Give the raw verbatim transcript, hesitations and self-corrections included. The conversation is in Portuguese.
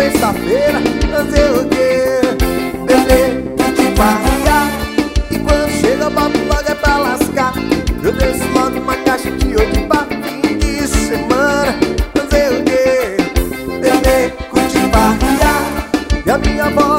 sexta-feira, fazer o quê? Beber, curtir, farrear. E quando chega, boto logo é pra lascar. Eu desço logo uma caixa de ouro pra fim de semana, fazer o quê? Beber, curtir, farrear. E a minha voz